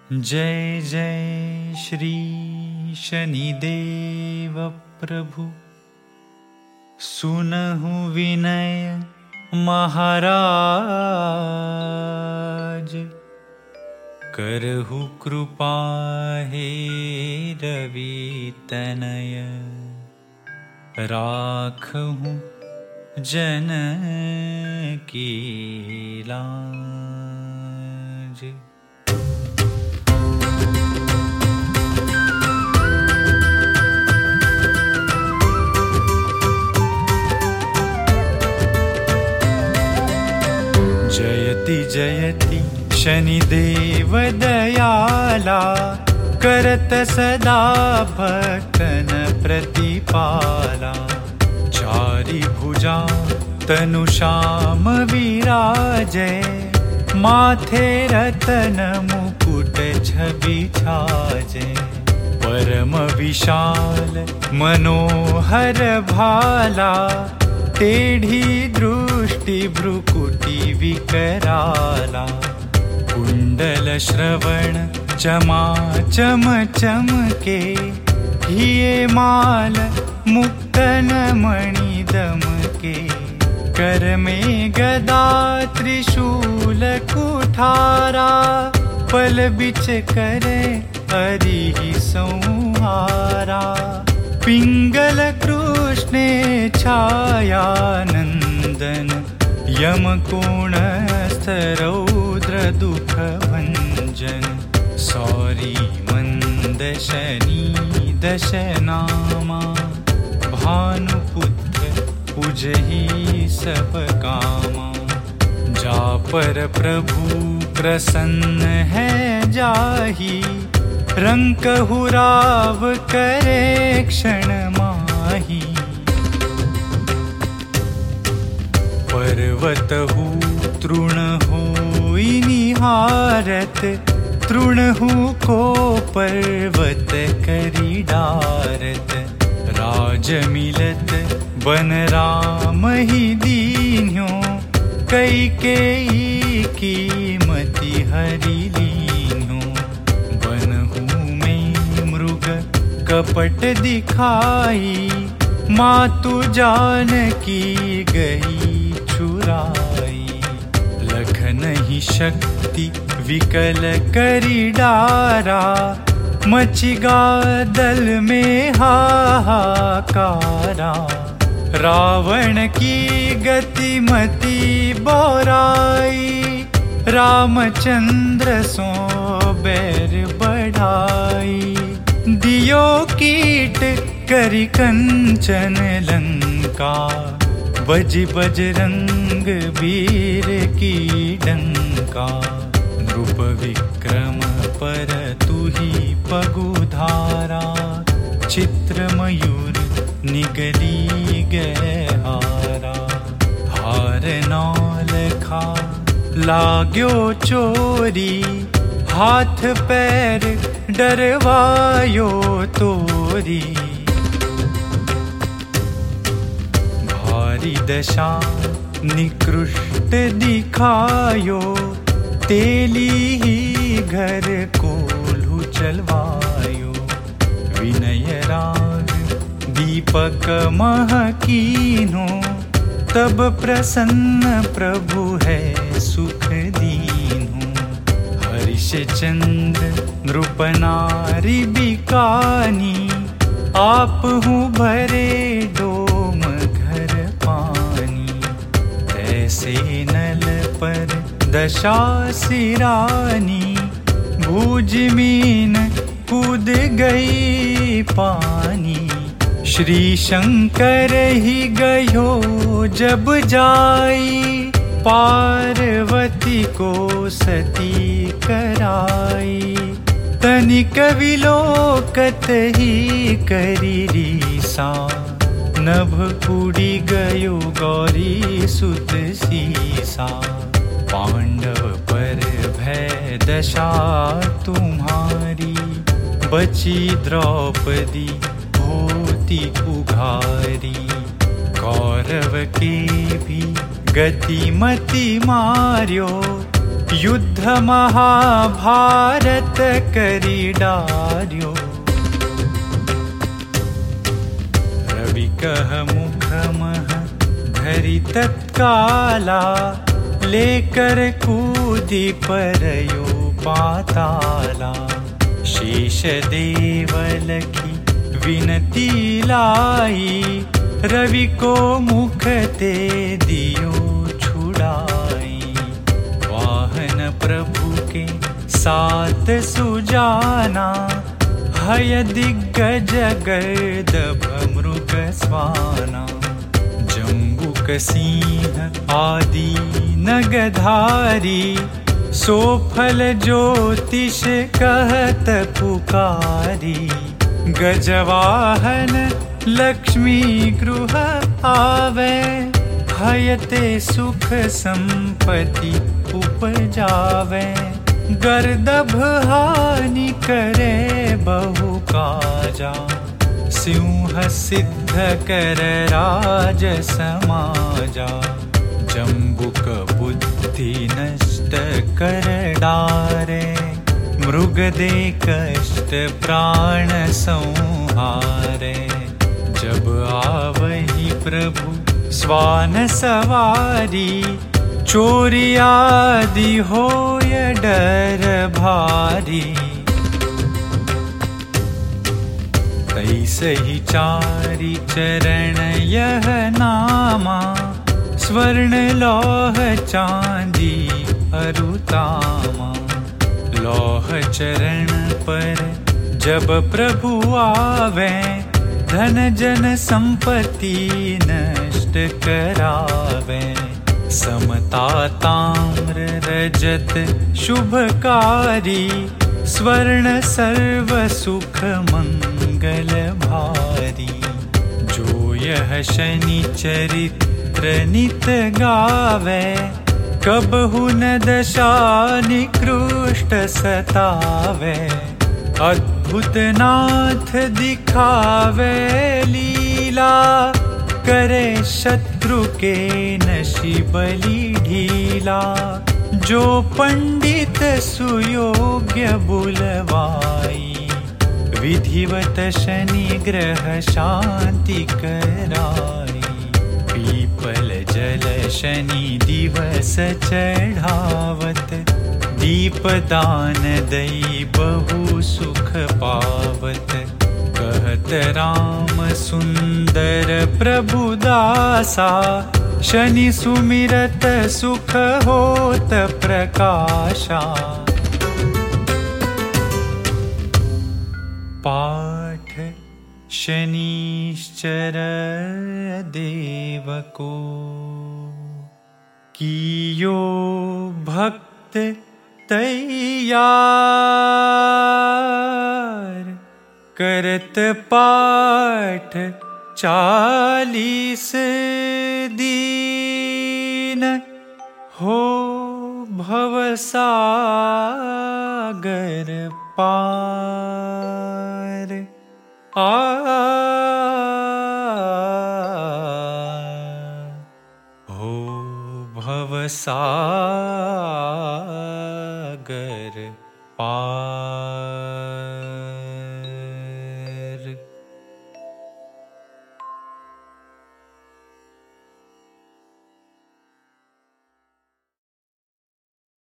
जय जय श्री शनिदेव प्रभु। सुनहु विनय महाराज, करहु कृपा हे रवि तनय। राखहु जन की लाज। जयति जयति शनिदेव दयाला, करत सदा भक्तन प्रतिपाला। चारि भुजा तनु श्याम विराजे, माथे रतन मुकुट छवि छाजे। परम विशाल मनोहर भाला, टेढ़ी दृष्टि भ्रुकुटी विकराला। कुंडल श्रवण चमा चम चमके, हिये माल मुक्तन मणि दमके। कर में गदा त्रिशूल कुठारा, पल बिच करे हरि संहारा। पिंगल कृष्णे छाया नंदन, यम कोण रौद्र दुख भंजन। सौरी मंद शनि दशनामा, भानुपुत्र पुजहि सब कामा। जा पर प्रभु प्रसन्न है जाहि, रंकहु राव करे क्षण माही। पर्वतहु तृण होई निहारत, तृणहु को पर्वत करी डारत। राज मिलत बन राम ही दीन्यो, कैकेयी की मति हरि लीन्यो। बनहु में मृग कपट दिखाई, मातु जानकी गई छुराई। लखन ही शक्ति विकल करी डारा, मचिगा दल में हाहाकारा। रावण की गति मति बोराई, रामचंद्र सो बैर बढ़ाई। दियो कीट करी कंचन लंका, बज बजरंग वीर की डंका। नृप विक्रम पर तुही पगुधारा, चित्र मयूर निगली गए हारा। हार नौल खा लाग्यो चोरी, हाथ पैर डरवायो तोरी। भारी दशा निकृष्ट दिखायो, तेली ही घर कोल्हू चलवायो। विनय राग दीपक महकीनो, तब प्रसन्न प्रभु है सुख दीनो। हरिश्चंद्र नृपनारी बिकानी, आप हूँ भरे डोम घर पानी। तैसे नल पर दशा सिरानी, भूज मीन कूद गई पानी। श्री शंकर ही गयो जब जाई, पार्वती को सती कराई। तनिक विलोकत ही करी रीसा, नभ उड़ी गयो गौरी सुत सीसा। पांडव पर भय दशा तुम्हारी, बची द्रौपदी होती उघारी। कौरव के भी गति मति मार्यो, युद्ध महाभारत करी डार्यो। रवि कह मुख मह धरि तत्काला, लेकर कूदी परयो पाताला। शेष देवल की विनती लाई, रवि को मुख ते दियो छुड़ाई। वाहन प्रभु के सात सुजाना, हय दिग्गज गर्दभ मृग स्वाना। जम्बुक सिंह आदि नगधारी, सोफल ज्योतिष कहत पुकारी। गजवाहन लक्ष्मी गृह आवे, हयते सुख संपत्ति उपजावे। गर्दभ हानि करे बहु काजा, सिंह सिद्ध कर राज समाजा। जम्बुक बुद्धि नष्ट कर डारे, मृग दे कष्ट प्राण संहारे। जब आवहि प्रभु स्वान सवारी, चोरी आदि होय डर भारी। तैसहि चारि चरण यह नामा, स्वर्ण लौह चांदी अरुतामा। लौह चरण पर जब प्रभु आवे, धन जन संपत्ति नष्ट करावे। समता ताम्र रजत शुभकारी, स्वर्ण सर्व सुख मंगल भारी। जो यह शनि चरित्र नित गावे, कबहु न दशा निकृष्ट सतावे। अद्भुत नाथ दिखावे लीला, करे शत्रु के नशिबली ढीला। जो पंडित सुयोग्य बुलवाई, विधिवत शनि ग्रह शांति कराई। पीपल जल शनि दिवस चढ़ावत, दीपदान दई बहु सुख पावत। कहत राम सुंदर प्रभु दासा, शनि सुमिरत सुख होत प्रकाशा। पाठ शनिश्चर देव को, कियो भक्त तैयार। करत पाठ 40 दीन, हो भवसागर पार। हो भवसागर। सागर पार।